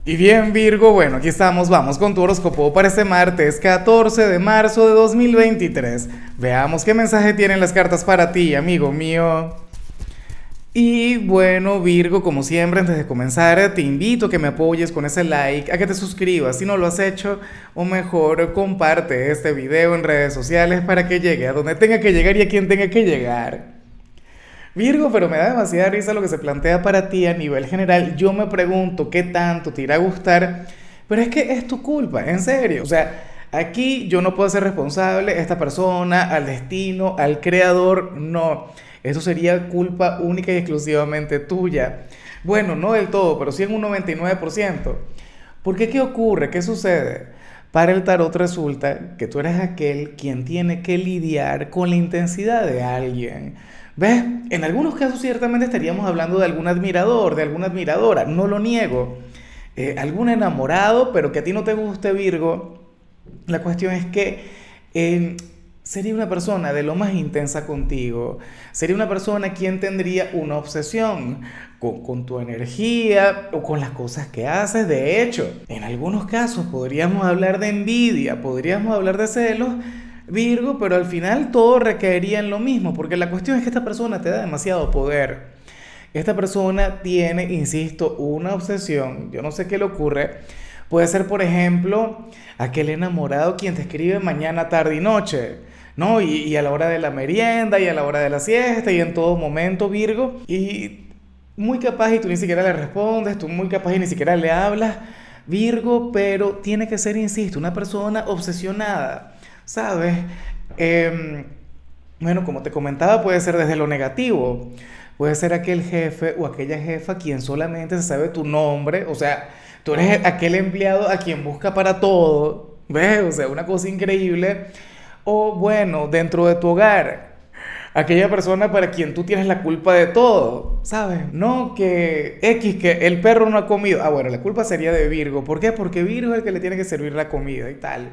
Y bien, Virgo, bueno, aquí estamos, vamos con tu horóscopo para este martes 14 de marzo de 2023. Veamos qué mensaje tienen las cartas para ti, amigo mío. Y bueno, Virgo, como siempre, antes de comenzar, te invito a que me apoyes con ese like, a que te suscribas si no lo has hecho, o mejor, comparte este video en redes sociales para que llegue a donde tenga que llegar y a quien tenga que llegar. Virgo, pero me da demasiada risa lo que se plantea para ti a nivel general. Yo me pregunto qué tanto te irá a gustar, pero es que es tu culpa, en serio. O sea, aquí yo no puedo ser responsable, esta persona, al destino, al creador, no. Eso sería culpa única y exclusivamente tuya. Bueno, no del todo, pero sí en un 99%. ¿Por qué? ¿Qué ocurre? ¿Qué sucede? Para el tarot resulta que tú eres aquel quien tiene que lidiar con la intensidad de alguien. ¿Ves? En algunos casos ciertamente estaríamos hablando de algún admirador, de alguna admiradora, no lo niego. Algún enamorado, pero que a ti no te guste, Virgo. La cuestión es que eh, sería una persona de lo más intensa contigo. Sería una persona quien tendría una obsesión con tu energía o con las cosas que haces. De hecho, en algunos casos podríamos hablar de envidia, podríamos hablar de celos, Virgo, pero al final todo recaería en lo mismo, porque la cuestión es que esta persona te da demasiado poder. Esta persona tiene, insisto, una obsesión. Yo no sé qué le ocurre. Puede ser, por ejemplo, aquel enamorado quien te escribe mañana, tarde y noche, ¿no? Y a la hora de la merienda, y a la hora de la siesta, y en todo momento, Virgo. Y muy capaz y tú ni siquiera le respondes, tú muy capaz y ni siquiera le hablas, Virgo, pero tiene que ser, insisto, una persona obsesionada, ¿sabes? Em, bueno, como te comentaba, puede ser desde lo negativo. Puede ser aquel jefe o aquella jefa quien solamente se sabe tu nombre. O sea, tú eres aquel empleado a quien busca para todo. ¿Ves? O sea, una cosa increíble. O bueno, dentro de tu hogar, aquella persona para quien tú tienes la culpa de todo, ¿sabes? No que X, que el perro no ha comido. Ah, bueno, la culpa sería de Virgo. ¿Por qué? Porque Virgo es el que le tiene que servir la comida y tal.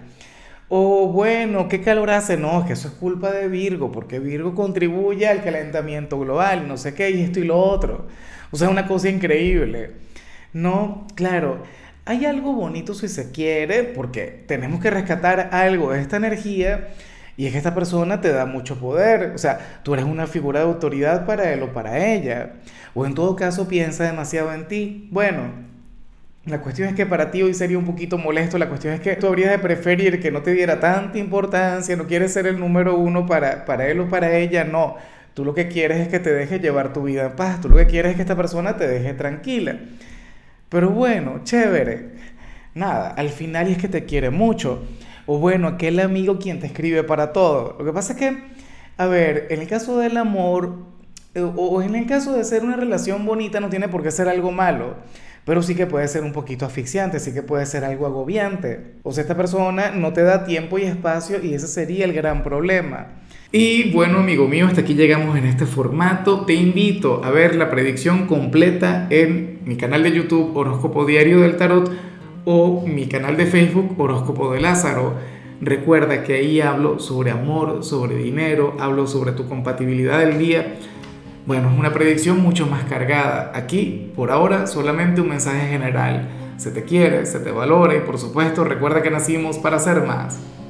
O bueno, ¿qué calor hace? No, es que eso es culpa de Virgo, porque Virgo contribuye al calentamiento global, no sé qué, y esto y lo otro. O sea, una cosa increíble. No, claro, hay algo bonito si se quiere, porque tenemos que rescatar algo de esta energía, y es que esta persona te da mucho poder. O sea, tú eres una figura de autoridad para él o para ella. O en todo caso piensa demasiado en ti. Bueno. La cuestión es que para ti hoy sería un poquito molesto, la cuestión es que tú habrías de preferir que no te diera tanta importancia, no quieres ser el número uno para él o para ella, no. Tú lo que quieres es que te deje llevar tu vida en paz, tú lo que quieres es que esta persona te deje tranquila. Pero bueno, chévere. Nada, al final es que te quiere mucho. O bueno, aquel amigo quien te escribe para todo. Lo que pasa es que, a ver, en el caso del amor, o en el caso de ser una relación bonita, no tiene por qué ser algo malo. Pero sí que puede ser un poquito asfixiante, sí que puede ser algo agobiante. O sea, esta persona no te da tiempo y espacio y ese sería el gran problema. Y bueno, amigo mío, hasta aquí llegamos en este formato. Te invito a ver la predicción completa en mi canal de YouTube Horóscopo Diario del Tarot o mi canal de Facebook Horóscopo de Lázaro. Recuerda que ahí hablo sobre amor, sobre dinero, hablo sobre tu compatibilidad del día. Bueno, es una predicción mucho más cargada. Aquí, por ahora, solamente un mensaje general. Se te quiere, se te valora y por supuesto recuerda que nacimos para ser más.